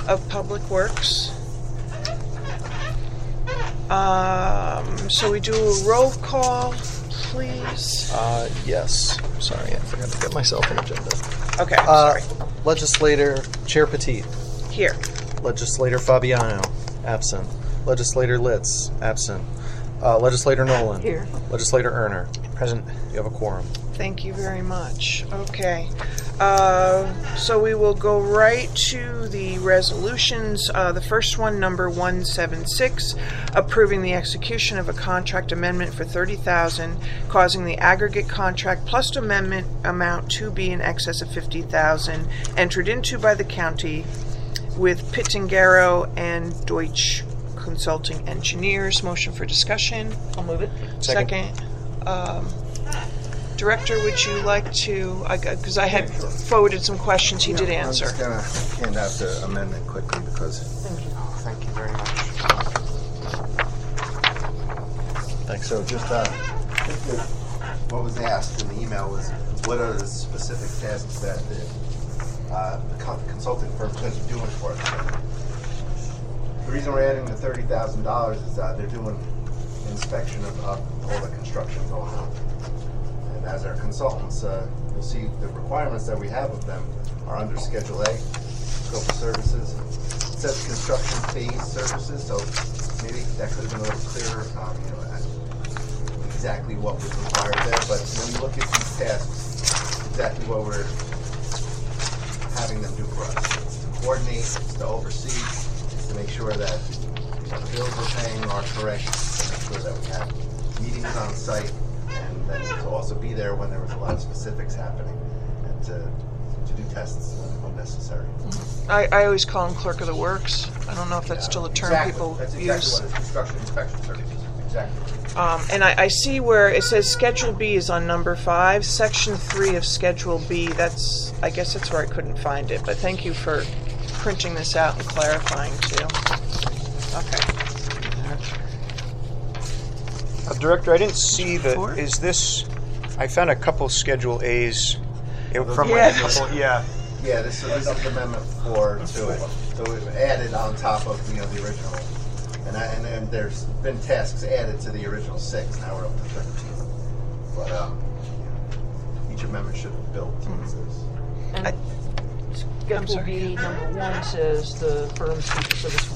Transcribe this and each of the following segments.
of Public Works. So we do a roll call, please. Yes. Sorry, I forgot to get myself an agenda. Okay, sorry. Legislator Chair Petit. Here. Legislator Fabiano. Absent. Legislator Litz. Absent. Legislator Nolan. Here. Legislator Erner. Present. You have a quorum. Thank you very much. Okay. So we will go right to the resolutions. The first one, number 176, approving the execution of a contract amendment for $30,000, causing the aggregate contract plus amendment amount to be in excess of $50,000, entered into by the county with Pitangaro and Deutsch Consulting Engineers. Motion for discussion. I'll move it. Second. Director, would you like to, because I had forwarded some questions he did answer. I'm just going to hand out the amendment quickly because... Thank you very much. Thanks. So just, what was asked in the email was, what are the specific tasks that the consulting firm is going to be doing for us? The reason we're adding the $30,000 is that they're doing inspection of all the construction going on. And as our consultants, you'll see the requirements that we have of them are under Schedule A, Scope of Services. It says construction phase services, so maybe that could have been a little clearer, exactly what was required there. But when you look at these tasks, exactly what we're having them do for us. It's to coordinate, it's to oversee, it's to make sure that the bills we're paying are correct, to make sure that we have meetings on site, and then to also be there when there was a lot of specifics happening, and to do tests when necessary. I always call him Clerk of the Works. I don't know if that's still a term people That's use. exactly what it is, construction inspection services. Exactly. And I see where it says Schedule B is on number 5. Section 3 of Schedule B, I guess that's where I couldn't find it, but thank you for printing this out and clarifying too. Okay. Director, I didn't see is this, I found a couple Schedule A's from Yeah. yeah. Yeah, this is Amendment 4 to it. So it added on top of the original. And then there's been tasks added to the original 6. Now we're up to 13. But each amendment should have built towards this. And Schedule B, number 1 says the firm's fee for service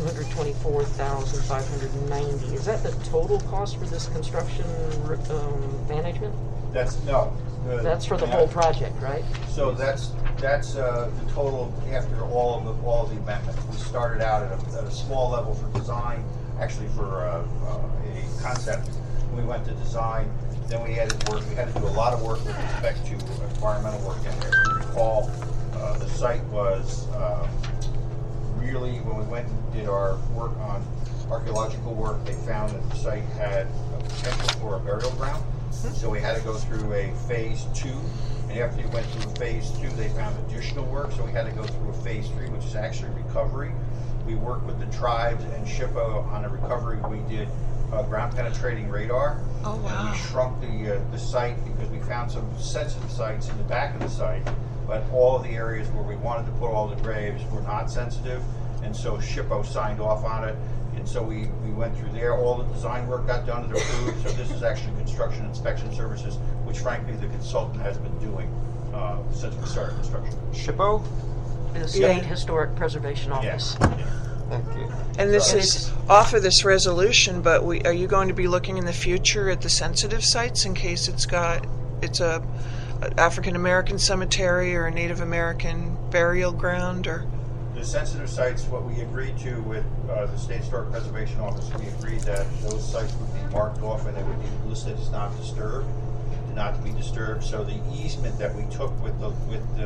$224,590. Is that the total cost for this construction management? That's That's for the whole project, right? So that's the total after all of the amendments. We started out at a small level for design, actually for a concept. We went to design, then we added work. We had to do a lot of work with respect to environmental work in there. If you recall, the site was really, when we went and did our work on archaeological work, they found that the site had a potential for a burial ground. So we had to go through a phase 2, and after we went through phase 2, they found additional work, so we had to go through a phase 3, which is actually recovery. We worked with the tribes and SHPO on a recovery. We did ground penetrating radar. Oh, wow. And we shrunk the site because we found some sensitive sites in the back of the site, but all of the areas where we wanted to put all the graves were not sensitive, and so SHPO signed off on it. And so we went through there. All the design work got done and approved. So this is actually construction inspection services, which frankly the consultant has been doing since we started construction. SHPO? The State Historic Preservation Office. Yeah. Thank you. And this is off of this resolution, but are you going to be looking in the future at the sensitive sites in case it's a African American cemetery or a Native American burial ground, or? The sensitive sites, what we agreed to with the State Historic Preservation Office, we agreed that those sites would be marked off and they would be listed as not disturbed, not to be disturbed. So the easement that we took with the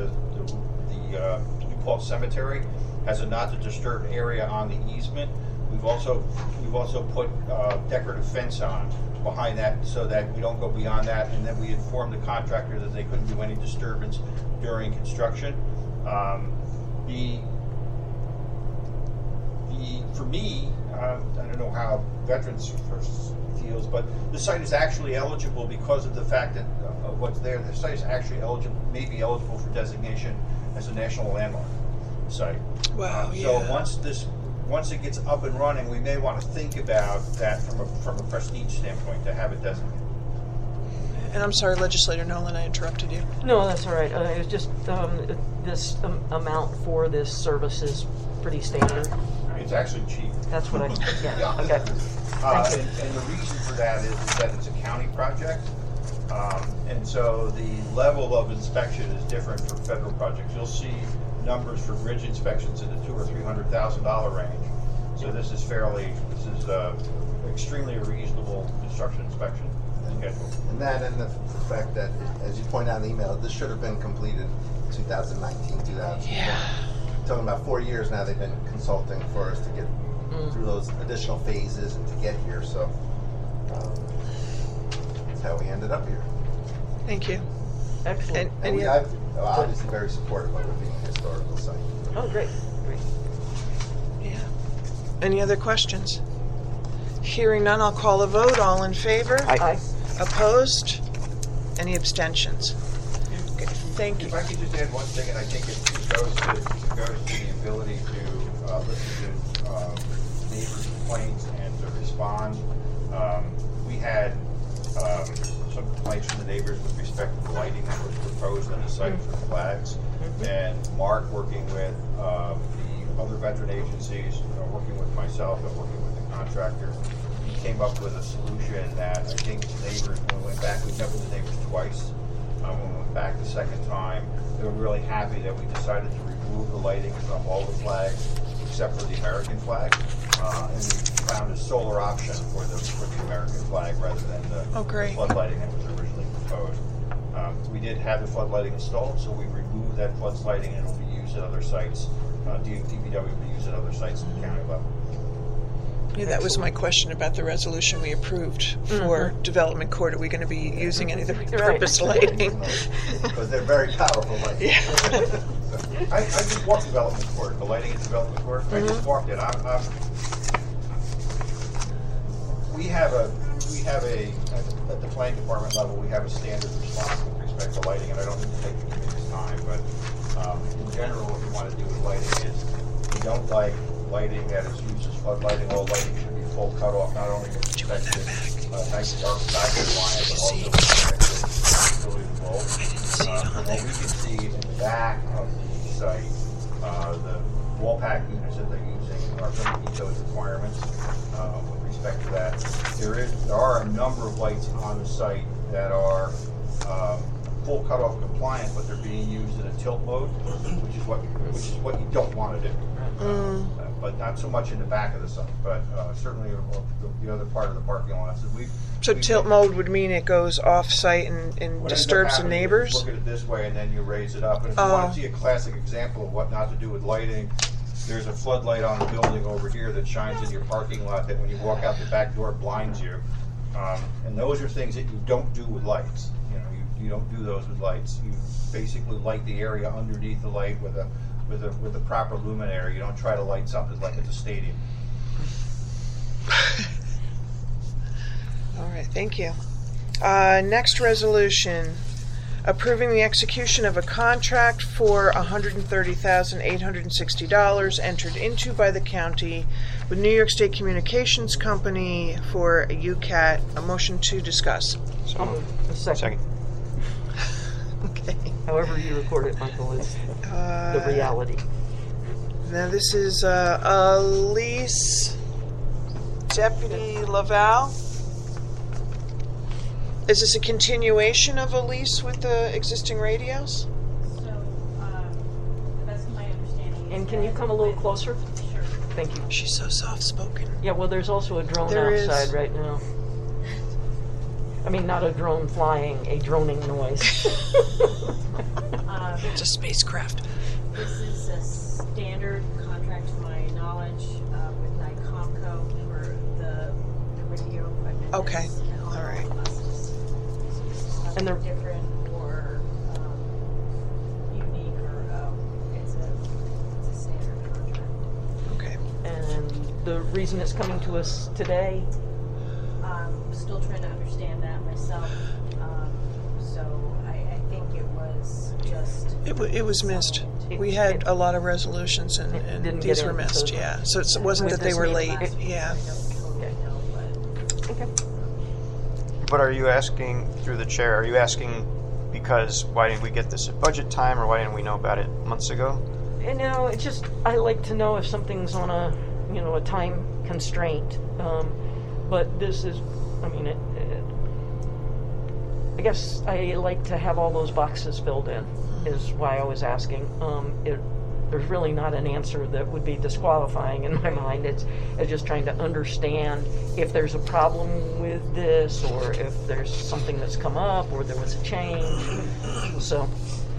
New Paltz Cemetery has a not to disturb area on the easement. We've also put decorative fence on behind that so that we don't go beyond that. And then we informed the contractor that they couldn't do any disturbance during construction. For me, I don't know how Veterans First feels, but the site is actually eligible because of the fact that of what's there. The site is actually may be eligible for designation as a national landmark. site. Wow, So yeah. once it gets up and running, we may want to think about that from a prestige standpoint to have it designated. And I'm sorry, Legislator Nolan, I interrupted you. No, that's all right. It was just this amount for this service is pretty standard. It's actually cheap. That's what I. Yeah. Yeah. Okay. And the reason for that is that it's a county project. And so the level of inspection is different for federal projects. You'll see numbers for bridge inspections in the $200,000 or $300,000 range. So this is extremely reasonable construction inspection schedule. And that, and the fact that, as you point out in the email, this should have been completed 2019, 2020. Yeah. Talking about 4 years now, they've been consulting for us to get through those additional phases and to get here. So that's how we ended up here. Thank you. Excellent. And I'm obviously very supportive of it being a historical site. Oh, great. Great. Yeah. Any other questions? Hearing none, I'll call a vote. All in favor? Aye. Opposed? Any abstentions? Okay, thank you. If I could just add one thing, and I think it goes to the ability to listen to neighbors' complaints and to respond. We had some complaints from the neighbors with respect to the lighting that was proposed on the site for the flags. And Mark, working with the other veteran agencies, working with myself and working with the contractor, he came up with a solution that I think the neighbors, when we went back, we met with the neighbors twice. When we went back the second time, they were really happy that we decided to remove the lighting from all the flags except for the American flag. And we found a solar option for the American flag rather than the flood lighting that was originally proposed. We did have the flood lighting installed, so we removed that flood lighting and it will be used at other sites. DPW will be used at other sites at the county level. Yeah, that was my question about the resolution we approved for development court. Are we going to be using any of the purpose lighting? Because they're very powerful lights. Yeah. I just walked development court, the lighting at development court. I just walked it. We have a at the planning department level, we have a standard response with respect to lighting, and I don't need to take the committee's time, but in general, what we want to do with lighting is we don't like lighting that is used as flood lighting. All lighting should be full cutoff, not only with respect to nice dark side line, but also with respect to utility flow. From what we can see in the back of the site, the wall pack units that they're using are going to meet those requirements. With respect to that, there are a number of lights on the site that are full cutoff compliant, but they're being used in a tilt mode, which is what you don't want to do. But not so much in the back of the site, but certainly the other part of the parking lot. So tilt mode would mean it goes off-site and disturbs the neighbors? Look at it this way, and then you raise it up. And if you want to see a classic example of what not to do with lighting, there's a floodlight on the building over here that shines in your parking lot that when you walk out the back door blinds you. And those are things that you don't do with lights. You don't do those with lights. You basically light the area underneath the light with a proper luminary. You don't try to light something like at the stadium. All right, thank you. Next resolution, approving the execution of a contract for $130,860 entered into by the county with New York State Communications Company for a UCAT. A motion to discuss. A second. Okay. However you record it, Michael, is the reality. Now this is Elise Deputy Laval. Is this a continuation of a lease with the existing radios? So, the best of my understanding. And can you come a little closer? Sure. Thank you. She's so soft-spoken. Yeah, well, there's also a drone There outside is. right now. I mean, not a drone flying, a droning noise. It's a spacecraft. This is a standard contract, to my knowledge, with NICOMCO for the radio equipment. Okay. that's on All right. the buses. And Nothing the- different or unique or it's a standard contract. Okay. And the reason it's coming to us today, Still trying to understand that myself. So I think it was just It was missed. something We had a lot of resolutions, and didn't these get were into missed. the- Yeah, so it wasn't with that they this were meeting. late. Yeah. I don't totally know, but Okay. But are you asking, through the chair, are you asking because why didn't we get this at budget time, or why didn't we know about it months ago? And now it's just I like to know if something's on a a time constraint. But this is, I mean, I guess I like to have all those boxes filled in. Is why I was asking. There's really not an answer that would be disqualifying in my mind. It's just trying to understand if there's a problem with this, or if there's something that's come up, or there was a change. So,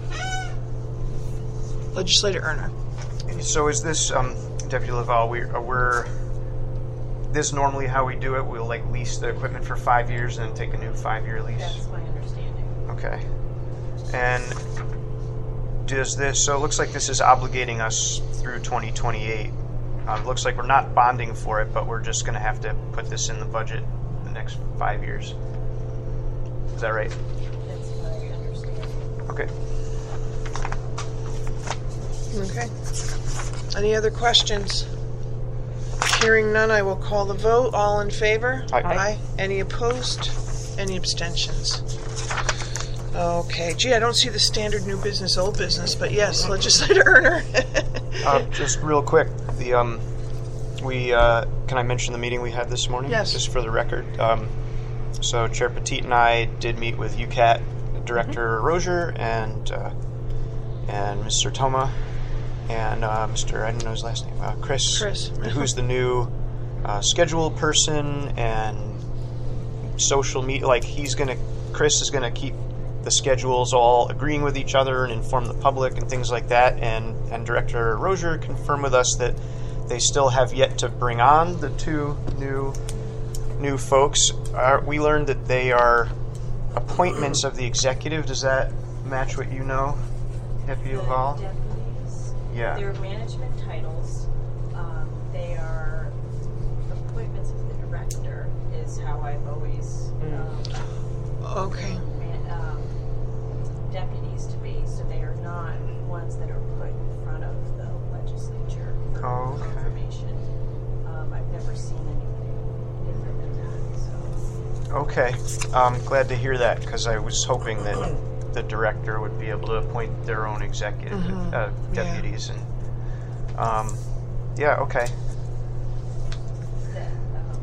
Legislator Erner. So is this, Deputy Laval, we're this normally how we do it? We'll like lease the equipment for 5 years and then take a new 5-year lease? that's my understanding. Okay. And does this, so it looks like this is obligating us through 2028. It looks like we're not bonding for it, but we're just going to have to put this in the budget the next 5 years. Is that right? That's my understanding. Okay. Okay. Any other questions? Hearing none, I will call the vote. All in favor? Aye. Any opposed? Any abstentions? Okay. Gee, I don't see the standard new business, old business, but yes, Legislator Erner. Just real quick, the can I mention the meeting we had this morning? Yes. Just for the record. So Chair Petit and I did meet with UCAT Director Rozier and Mr. Toma and Mr. I don't know his last name, Chris, who's the new schedule person and social media. Like Chris is gonna keep the schedules all agreeing with each other and inform the public and things like that. And Director Rozier confirmed with us that they still have yet to bring on the two new folks. We learned that they are appointments of the executive. Does that match what you know, Deputy The Laval? deputies, Yeah. their management titles, they are appointments of the director, is how I've always Okay. deputies to be. So they are not ones that are put in front of the legislature for Oh, okay. confirmation. I've never seen anything different than that. So Okay. Glad to hear that, because I was hoping that the director would be able to appoint their own executive deputies. And yeah, okay. that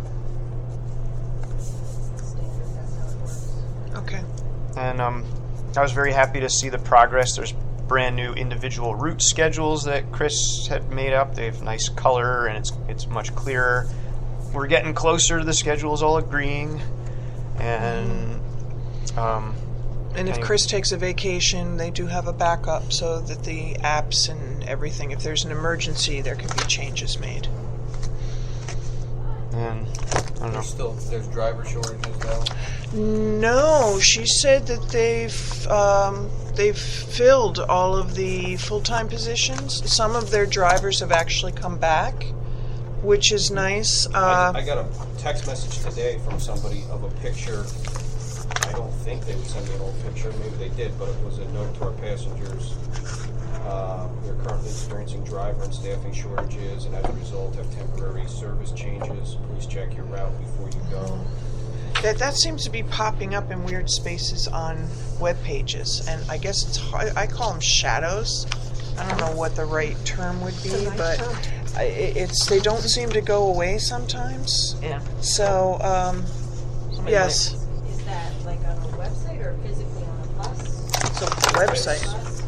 standard, that's how it works. Okay. And I was very happy to see the progress. There's brand new individual route schedules that Chris had made up. They have nice color and it's much clearer. We're getting closer to the schedules all agreeing. And And if Chris takes a vacation, they do have a backup so that the apps and everything, if there's an emergency, there can be changes made. and I don't know. There's driver shortages though. No, she said that they've filled all of the full-time positions. Some of their drivers have actually come back, which is nice. I got a text message today from somebody of a picture. I don't think they would send me an old picture. Maybe they did, but it was a note to our passengers. They're currently experiencing driver and staffing shortages, and as a result have temporary service changes. Please check your route before you go. That seems to be popping up in weird spaces on web pages, and I guess it's hard. I call them shadows. I don't know what the right term would be, but they don't seem to go away sometimes. yeah. So Somebody yes, Is that like on a website or physically on a bus? it's a website.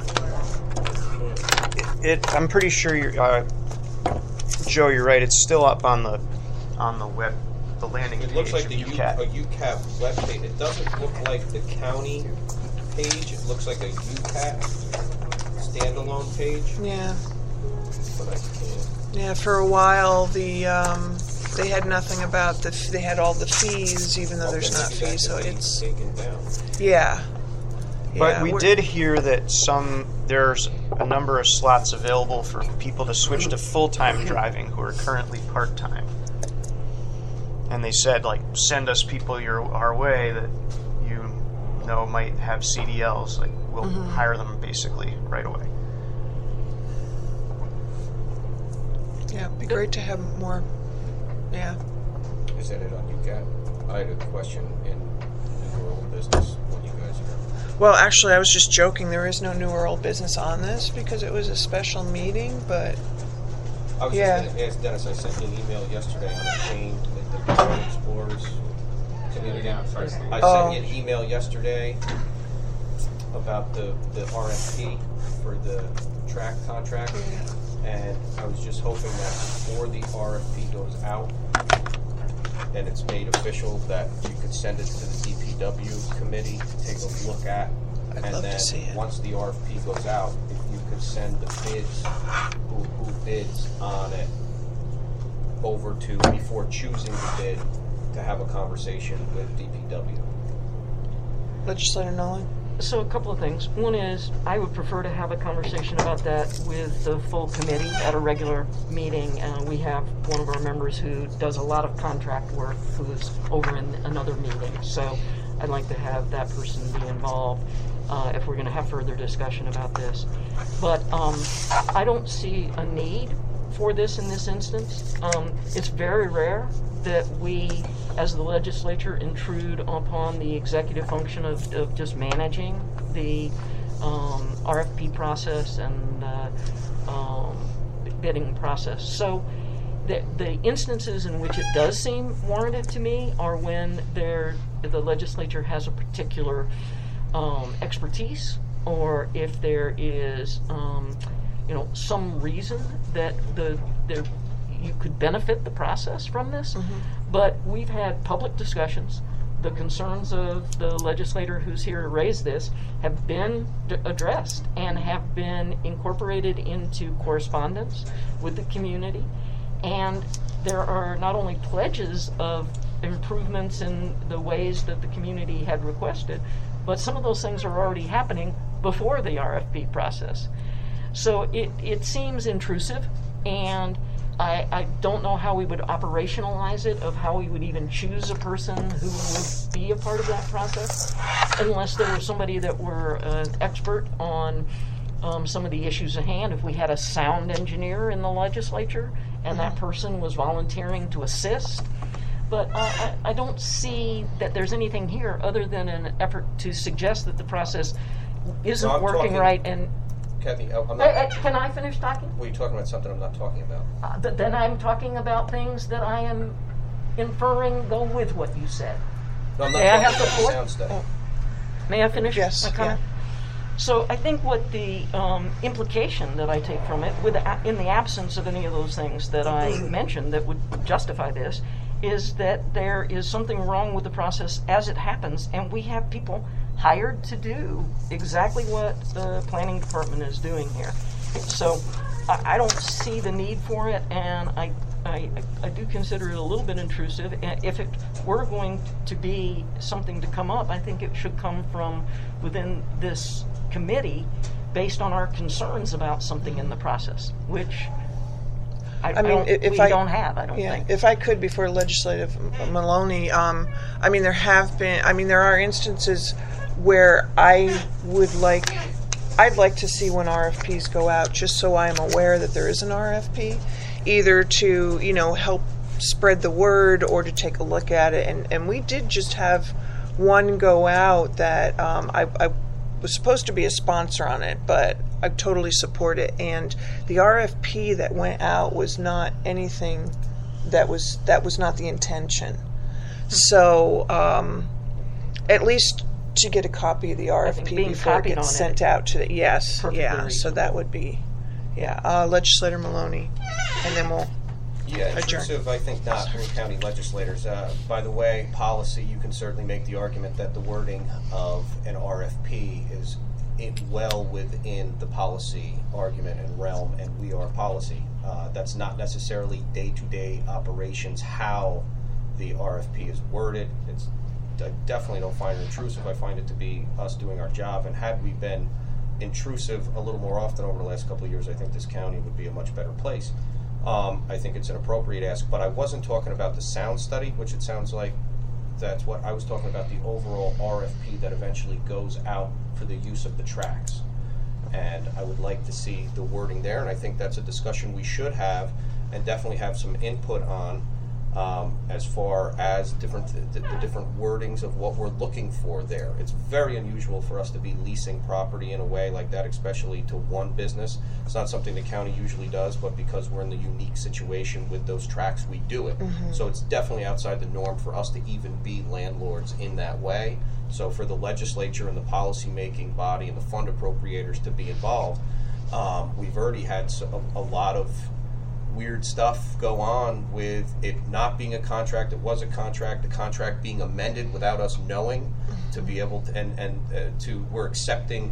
I'm pretty sure Joe, you're right. It's still up on the web, the landing page. It looks like of a UCAT webpage. It doesn't look like the county page. It looks like a UCAT standalone page. Yeah, But I can't. yeah. For a while, they had nothing about they had all the fees, even though there's not fees. So it's taken down. yeah. But we did hear that there's a number of slots available for people to switch to full-time driving who are currently part-time. And they said, like, send us people our way that you know might have CDLs. Like, we'll hire them basically right away. it'd be great to have more. Yeah. Is that it on UCAT? I had a question in your old business when you guys are. Well, actually, I was just joking. There is no new or old business on this because it was a special meeting, but I was yeah. just going to ask Dennis, I sent you an email yesterday on a change with the Road Explorers community. I sent you an email yesterday about the RFP for the track contract, and I was just hoping that before the RFP goes out and it's made official, that you could send it to the DPW committee to take a look at. I'd and love then to see it. Once the RFP goes out, if you could send the bids, who bids on it, over to, before choosing the bid, to have a conversation with DPW. Legislator Nolan. So a couple of things. One is I would prefer to have a conversation about that with the full committee at a regular meeting. We have one of our members who does a lot of contract work who's over in another meeting. So I'd like to have that person be involved if we're going to have further discussion about this. But I don't see a need for this in this instance. It's very rare that we, as the legislature, intrude upon the executive function of just managing the RFP process and bidding process. So the instances in which it does seem warranted to me are when the legislature has a particular expertise, or if there is some reason that you could benefit the process from this. But we've had public discussions. The concerns of the legislator who's here to raise this have been addressed and have been incorporated into correspondence with the community. And there are not only pledges of improvements in the ways that the community had requested, but some of those things are already happening before the RFP process. So it seems intrusive, and I don't know how we would operationalize it, of how we would even choose a person who would be a part of that process, unless there was somebody that were an expert on some of the issues at hand. If we had a sound engineer in the legislature and that person was volunteering to assist. But I don't see that there's anything here other than an effort to suggest that the process isn't working right. And Kathy, I'm not. Can I finish talking? Well, you're talking about something I'm not talking about. But then I'm talking about things that I am inferring go with what you said. No, I'm not May I talking have the about floor? sound study. May I finish Yes, my comment? So I think what the implication that I take from it, in the absence of any of those things that I mentioned that would justify this, is that there is something wrong with the process as it happens, and we have people hired to do exactly what the planning department is doing here. So I don't see the need for it, and I do consider it a little bit intrusive. And if it were going to be something to come up, I think it should come from within this committee based on our concerns about something in the process, which we don't have, I don't think. If I could, before Legislative Maloney, there are instances where I'd like to see when RFPs go out, just so I'm aware that there is an RFP, either to, help spread the word or to take a look at it. And we did just have one go out that I was supposed to be a sponsor on it, but I totally support it. And the RFP that went out was not anything that was not the intention. So at least to get a copy of the RFP before it gets sent out to the so that would be Legislator Maloney, and then we'll adjourn. Intrusive, I think not for county legislators. By the way, policy, you can certainly make the argument that the wording of an RFP is well within the policy argument and realm, and we are policy. That's not necessarily day-to-day operations how the RFP is worded. I definitely don't find it intrusive. I find it to be us doing our job, and had we been intrusive a little more often over the last couple of years, I think this county would be a much better place. I think it's an appropriate ask, but I wasn't talking about the sound study, which it sounds like that's what I was talking about, the overall RFP that eventually goes out for the use of the tracks. And I would like to see the wording there, and I think that's a discussion we should have and definitely have some input on as far as the different wordings of what we're looking for there. It's very unusual for us to be leasing property in a way like that, especially to one business. It's not something the county usually does, but because we're in the unique situation with those tracks, we do it. So it's definitely outside the norm for us to even be landlords in that way. So for the legislature and the policy-making body and the fund appropriators to be involved, we've already had a lot of weird stuff go on with it not being a contract. It was a contract. The contract being amended without us knowing, to be able to, and we're accepting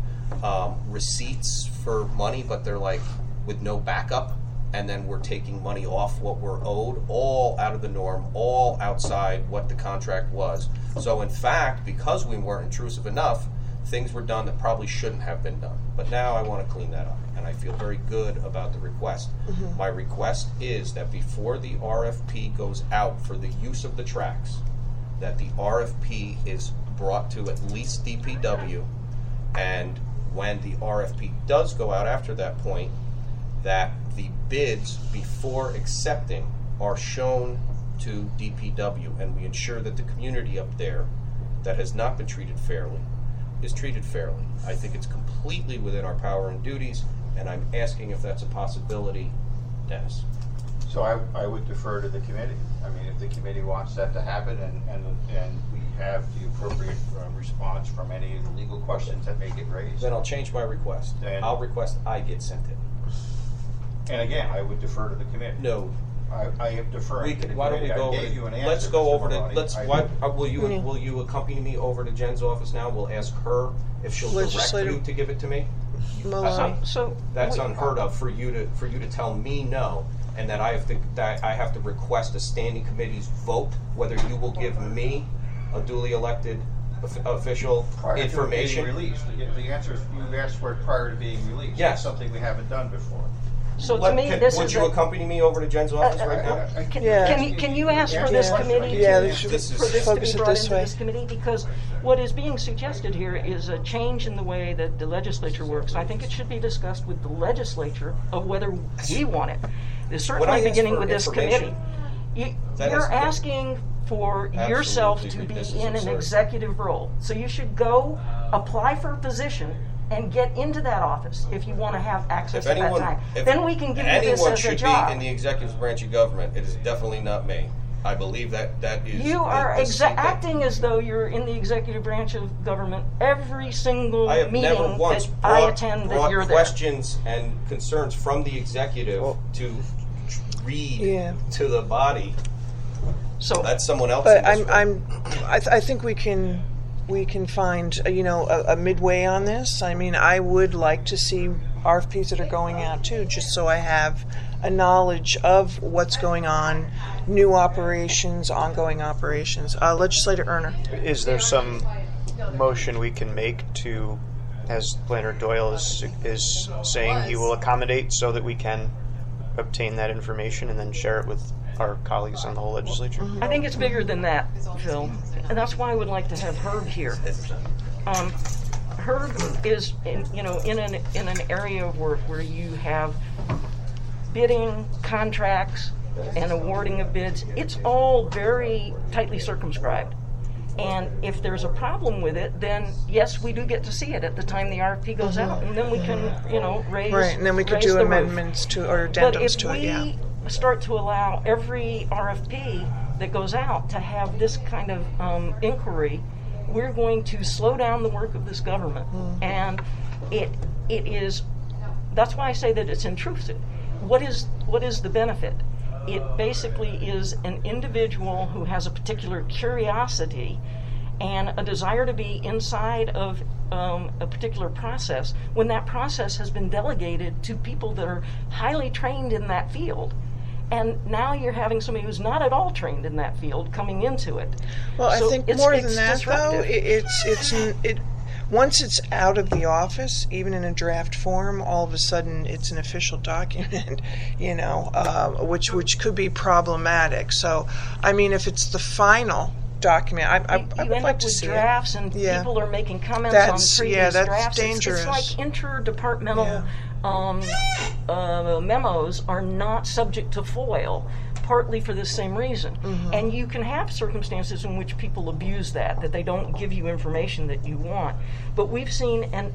receipts for money, but they're like with no backup, and then we're taking money off what we're owed, all out of the norm, all outside what the contract was. So in fact, because we weren't intrusive enough, things were done that probably shouldn't have been done. But now I want to clean that up, and I feel very good about the request. My request is that before the RFP goes out for the use of the tracks, that the RFP is brought to at least DPW, and when the RFP does go out after that point, that the bids before accepting are shown to DPW, and we ensure that the community up there that has not been treated fairly is treated fairly. I think it's completely within our power and duties, and I'm asking if that's a possibility, Dennis. So I would defer to the committee. I mean, if the committee wants that to happen, and we have the appropriate response from any of the legal questions that may get raised. Then I'll change my request. I'll request I get sent it. And again, I would defer to the committee. No. I am deferring to the Why don't we committee. go I gave you over an to, answer, let's go Mr. over to, Maloney. let's, will you accompany me over to Jen's office now? We'll ask her if she'll direct Legislator you to give it to me. Maloney. That's unheard of for you to tell me no, and that I have to request a standing committee's vote whether you will give me, a duly elected official, prior information. To it being released. The answer is you've asked for it prior to being released. Yes. That's something we haven't done before. So to me, this would is you accompany me over to Jen's office right now? Can you ask for this committee should for this to focus be it brought this into way. this committee? Because what is being suggested here is a change in the way that the legislature works. I think it should be discussed with the legislature of whether we want it. It's certainly beginning with this committee. You're asking for yourself to be in an executive role. So you should go apply for a position and get into that office if you want to have access at that time. Then we can give you this as a job. Anyone should be in the executive branch of government. It is definitely not me. I believe that is... You are acting as though you're in the executive branch of government every single meeting that I attend that you're there. Questions and concerns from the executive to read to the body. So that's someone else. But I think we can find a midway on this. I mean, I would like to see RFPs that are going out too, just so I have a knowledge of what's going on, new operations, ongoing operations. Legislator Erner. Is there some motion we can make to, as Planner Doyle is saying, he will accommodate so that we can obtain that information and then share it with our colleagues in the whole legislature? I think it's bigger than that, Phil, and that's why I would like to have Herb here. Herb is, in an area of work where you have bidding, contracts, and awarding of bids. It's all very tightly circumscribed. And if there's a problem with it, then yes, we do get to see it at the time the RFP goes out, and then we can, raise right, and then we could do amendments to or addendums to it. Yeah. But if we start to allow every RFP that goes out to have this kind of inquiry, we're going to slow down the work of this government, and it is. That's why I say that it's intrusive. What is the benefit? It basically is an individual who has a particular curiosity and a desire to be inside of a particular process when that process has been delegated to people that are highly trained in that field. And now you're having somebody who's not at all trained in that field coming into it. Well, so I think more than that, though, it once it's out of the office, even in a draft form, all of a sudden it's an official document, which could be problematic. So, I mean, if it's the final document, I would like to see drafts it. And people are making comments on previous drafts. Dangerous. It's like interdepartmental memos are not subject to FOIL, partly for this same reason. And you can have circumstances in which people abuse that they don't give you information that you want. But we've seen an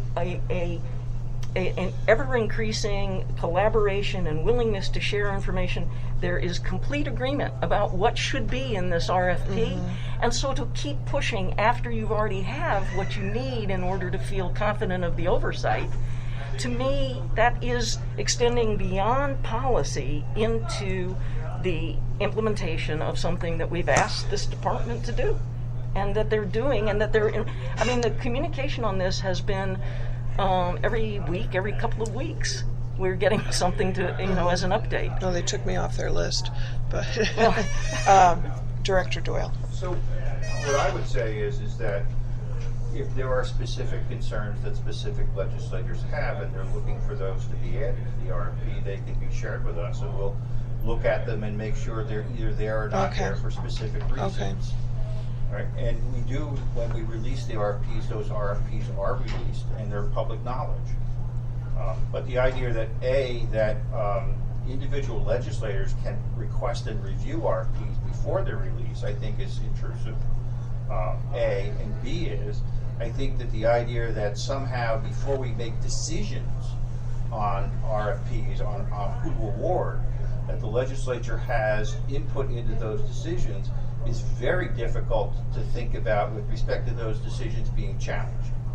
ever-increasing collaboration and willingness to share information. There is complete agreement about what should be in this RFP. And so to keep pushing after you've already have what you need in order to feel confident of the oversight, to me, that is extending beyond policy into the implementation of something that we've asked this department to do, and that they're doing, and that the communication on this has been every week, every couple of weeks, we're getting something to, as an update. Well, they took me off their list, but Director Doyle. So what I would say is that if there are specific concerns that specific legislators have and they're looking for those to be added to the RFP, they can be shared with us, and we'll look at them and make sure they're either there or not there for specific reasons. Right? And we do, when we release the RFPs, those RFPs are released and they're public knowledge. But the idea that individual legislators can request and review RFPs before they're released, I think is intrusive. A, and B is, I think that the idea that somehow before we make decisions on RFPs, on who to award, that the legislature has input into those decisions is very difficult to think about with respect to those decisions being challenged.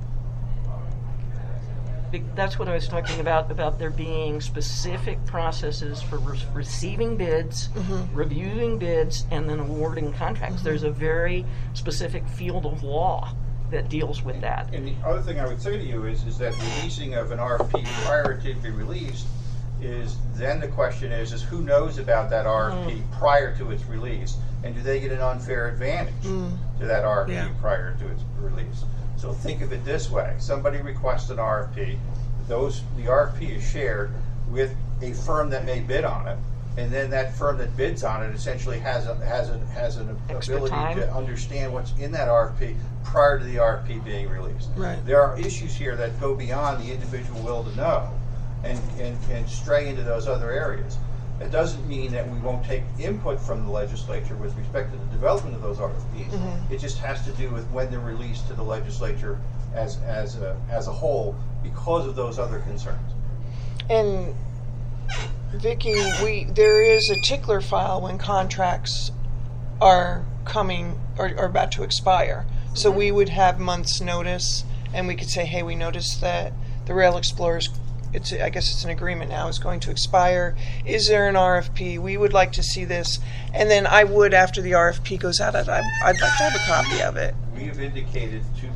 That's what I was talking about there being specific processes for receiving bids, reviewing bids, and then awarding contracts. There's a very specific field of law that deals with that. And the other thing I would say to you is that releasing of an RFP prior to be released is then the question is who knows about that RFP prior to its release, and do they get an unfair advantage to that RFP prior to its release? So think of it this way: somebody requests an RFP, the RFP is shared with a firm that may bid on it, and then that firm that bids on it essentially has an ability to understand what's in that RFP prior to the RFP being released. Right. There are issues here that go beyond the individual will to know and stray into those other areas. It doesn't mean that we won't take input from the legislature with respect to the development of those RFPs. It just has to do with when they're released to the legislature as a whole because of those other concerns. And Vicki, there is a tickler file when contracts are coming or about to expire. So we would have months' notice, and we could say, hey, we noticed that the Rail Explorer's, I guess it's an agreement now, is going to expire. Is there an RFP? We would like to see this. And then I would, after the RFP goes out, I'd like to have a copy of it. We have indicated to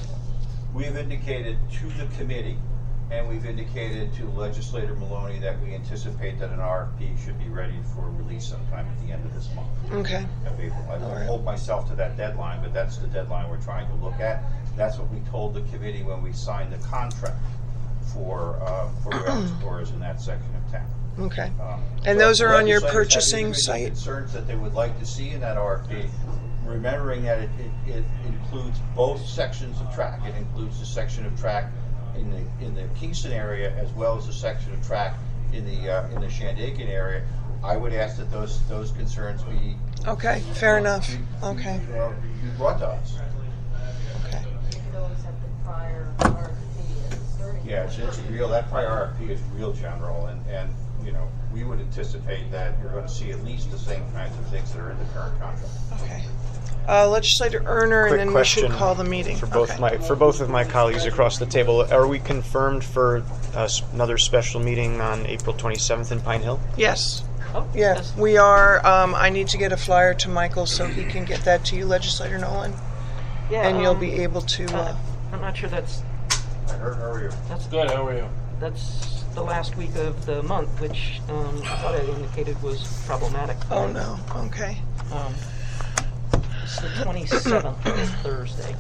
the committee, and we've indicated to Legislator Maloney that we anticipate that an RFP should be ready for release sometime at the end of this month. Okay. Of April. I won't hold myself to that deadline, but that's the deadline we're trying to look at. That's what we told the committee when we signed the contract for Rail Explorers in that section of town. Okay. And those are on your purchasing site? Concerns that they would like to see in that RFP, remembering that it includes both sections of track. It includes the section of track in the Kingston area as well as the section of track in the Shandaken area. I would ask that those concerns be fair enough. Be brought to us. Okay. Those have the prior RFP is starting. Yeah, it's real. That prior RFP is real general, and we would anticipate that you're going to see at least the same kinds of things that are in the current contract. Okay. Legislator Erner, and then we should call the meeting. For both of my colleagues across the table, are we confirmed for another special meeting on April 27th in Pine Hill? Yes. Oh, Yeah, yes. we are. I need to get a flyer to Michael so he can get that to you, Legislator Nolan, Yeah, and you'll be able to. I'm not sure that's I heard earlier. Good, how are you? that's the last week of the month, which I thought I indicated was problematic. Oh no. Okay. It's the 27th, it's Thursday.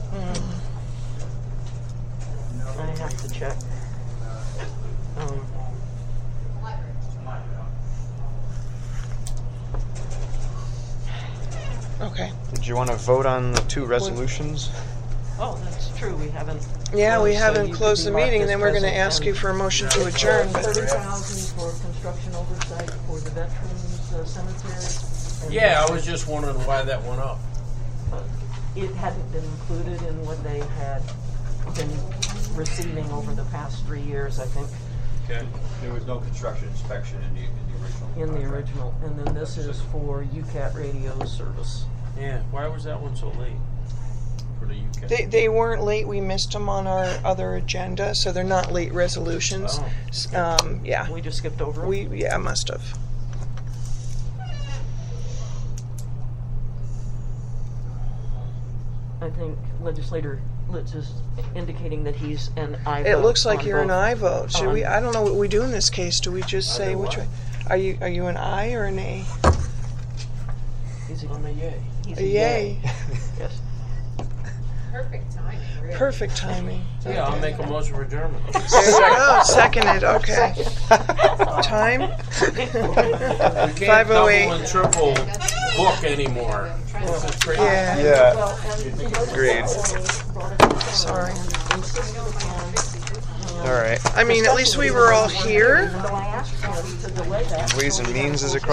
I have to check. Okay. Did you want to vote on the two resolutions? Oh, that's true, we haven't. Yeah, we so haven't you closed could the be marked meeting, as and then we're going to present ask and- you for a motion to adjourn. But 30,000 for construction oversight for the veterans cemetery. And Yeah, I was just wondering why that went up. It hadn't been included in what they had been receiving over the past 3 years, I think, Okay. There was no construction inspection in the original. in the contract. original. And then this is for UCAT radio service. Yeah, why was that one so late? For the UK? they weren't late. We missed them on our other agenda, so they're not late resolutions. Oh. Yeah, We just skipped over 'em. must have. I think legislator Litz is indicating that he's an aye vote. It looks like on you're an both. aye vote. Should we? On- I don't know what we do in this case. Do we just say Either which way. way? Are you an aye or an A? He's a, I'm a yay. he's A yay. Yes. Perfect timing, really. Perfect timing. Yeah, I'll make a motion for German. There you go. Seconded. Okay. Time. We can't 5:08. double and triple book anymore. This is crazy. Yeah. Yeah. Well, and Agreed. Sorry. All right. I mean, at least we were all here. Even though I asked him to delay that. Ways and Means is across.